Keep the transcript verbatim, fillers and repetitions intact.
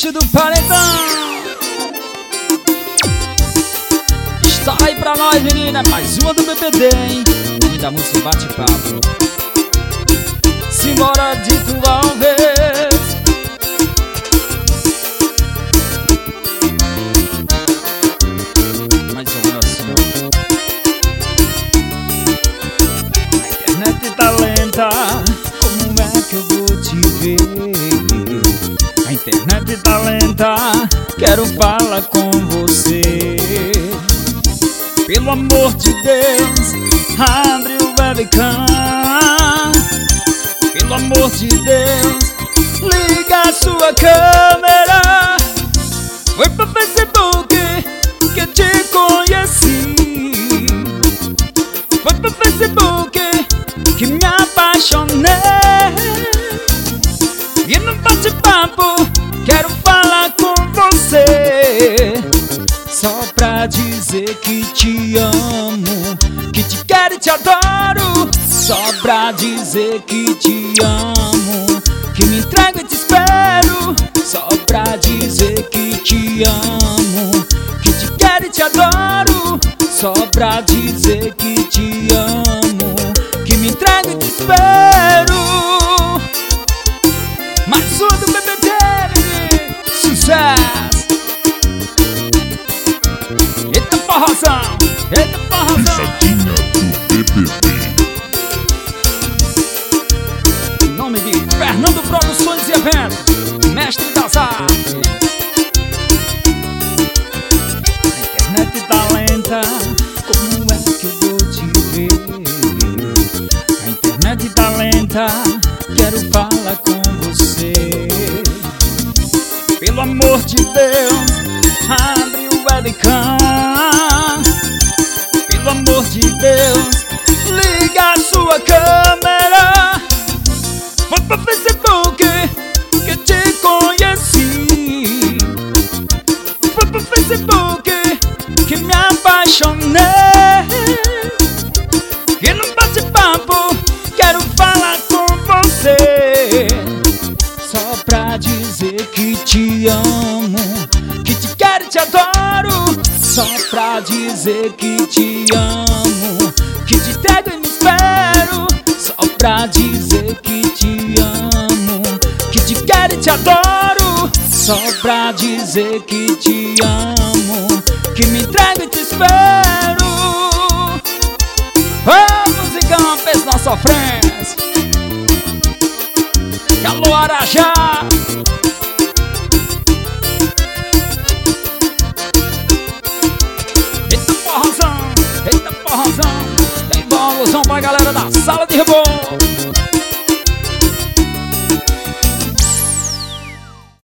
bicho do paredão. Está aí pra nós, menina, mais uma do B P D, hein? O nome da música Bate-Papo. Simbora de tua vez. Mais ou menos assim, ó. A internet tá lenta, como é que eu vou te ver? A internet tá lenta, quero falar com você. Pelo amor de Deus, abre o webcam. Pelo amor de Deus, liga a sua câmera. Foi pro Facebook que te conheci. Foi pro Facebook que me apaixonei. E no bate-papo quero falar com você, só pra dizer que te amo, que te quero e te adoro. Só pra dizer que te amo, que me entrego e te espero. Só pra dizer que te amo, que te quero e te adoro. Só pra dizer que te amo, que me entrego e te espero. Mais um do B B D, sucesso! Eita forrozão, eita forrozão. Pisadinha do B P D. Em nome de Fernando Produções e Eventos, mestre das artes. A internet tá lenta, como é que eu vou te ver? A internet tá lenta, quero falar com você. Pelo amor de Deus, abre o webcam. Pelo amor de Deus, liga a sua câmera. Foi pro Facebook que te conheci. Foi pro Facebook que me apaixonei. E no bate-papo quero falar com você, só pra dizer que te amo, que te quero e te adoro. Só pra dizer que te amo, que te entrego e me espero. Só pra dizer que te amo, que te quero e te adoro. Só pra dizer que te amo, que me entrego e te espero. Oh, musicão, fez nossa sofrência. Alô, Arajá. Eita porrozão, eita porrozão. Tem evolução pra galera da